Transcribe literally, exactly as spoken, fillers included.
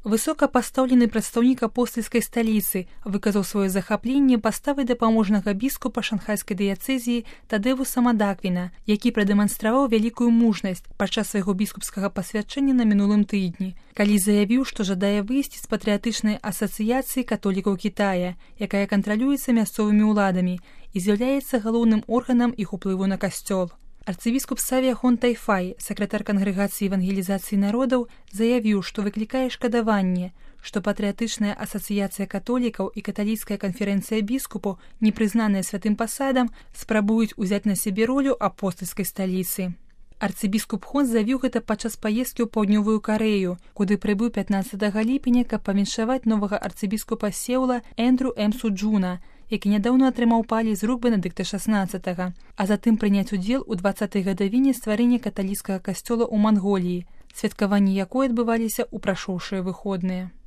Высокапастаўлены прадстаўнік апостальскай сталіцы выказаў сваё захапленне паставай дапаможнага біскупа шанхайскай дыяцэзіі Тадэвуса Мадаквіна, які прадэманстраваў вялікую мужнасць падчас свайго біскупскага пасвячэння на мінулым тыдні, калі заявіў, што жадае выйсці з патрыятычнай асацыяцыі католікаў Кітая, якая кантралюецца мясцовымі ўладамі і з'яўляецца галоўным органам іх уплыву на касцёл. Арцыбіскуп Савіахон Тайфай, сакратар кангрэгацыі евангелізацыі народаў, заявіў, што выклікае шкадаванне, што патрыятычная асацыяцыя католікаў і каталіцкая канферэнцыя біскупаў, не прызнаныя святым пасадам, спрабуюць узяць на сябе ролю апостальскай сталіцы. Арцыбіскуп Хон завіў гэта падчас паездкі ў паўднёвую Карэю, куды прыбыў пятнаццатага ліпеня, каб павіншаваць новага арцыбіскупа Сеула Эндру М. Суджуна, які нядаўна атрымаў палі з рук Бенедыкта шаснаццатага, а затым прыняць удзел у дваццатай гадавіне стварэння каталіцкага касцёла ў Манголіі, святкаванні якой адбываліся ў прашоўшыя выходныя.